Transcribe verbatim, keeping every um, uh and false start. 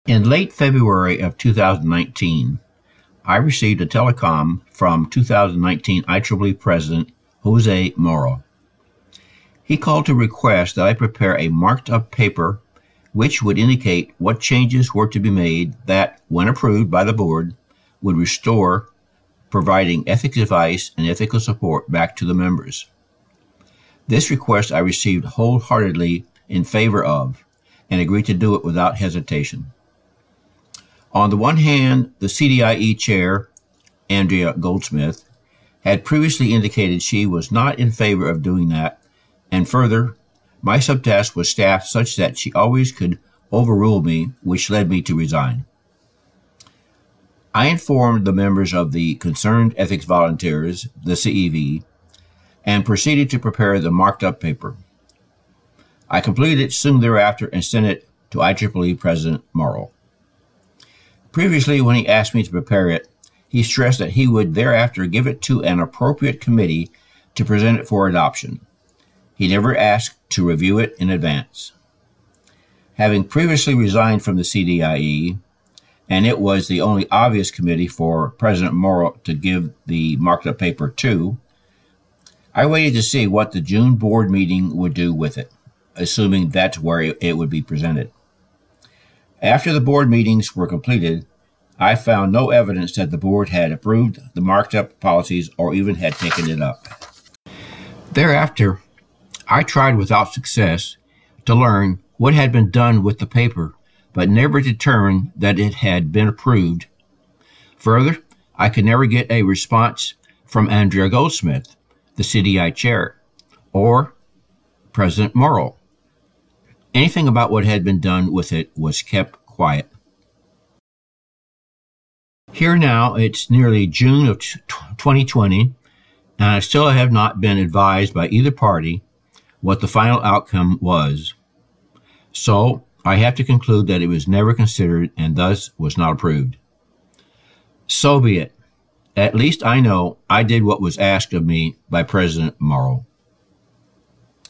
In late February of two thousand nineteen, I received a telecom from two thousand nineteen I triple E President Jose Morro. He called to request that I prepare a marked-up paper which would indicate what changes were to be made that, when approved by the board, would restore providing ethics advice and ethical support back to the members. This request I received wholeheartedly in favor of and agreed to do it without hesitation. On the one hand, the C D I E chair, Andrea Goldsmith, had previously indicated she was not in favor of doing that, and further, my subtask was staffed such that she always could overrule me, which led me to resign. I informed the members of the Concerned Ethics Volunteers, the C E V, and proceeded to prepare the marked-up paper. I completed it soon thereafter and sent it to I triple E President Morro. Previously, when he asked me to prepare it, he stressed that he would thereafter give it to an appropriate committee to present it for adoption. He never asked to review it in advance. Having previously resigned from the C D I E, and it was the only obvious committee for President Morro to give the marked-up paper to, I waited to see what the June board meeting would do with it, assuming that's where it would be presented. After the board meetings were completed, I found no evidence that the board had approved the marked-up policies or even had taken it up. Thereafter, I tried without success to learn what had been done with the paper, but never determined that it had been approved. Further, I could never get a response from Andrea Goldsmith, the C D I chair, or President Morro. Anything about what had been done with it was kept quiet. Here now, it's nearly June of twenty twenty, and I still have not been advised by either party what the final outcome was. So, I have to conclude that it was never considered and thus was not approved. So be it. At least I know I did what was asked of me by President Morro.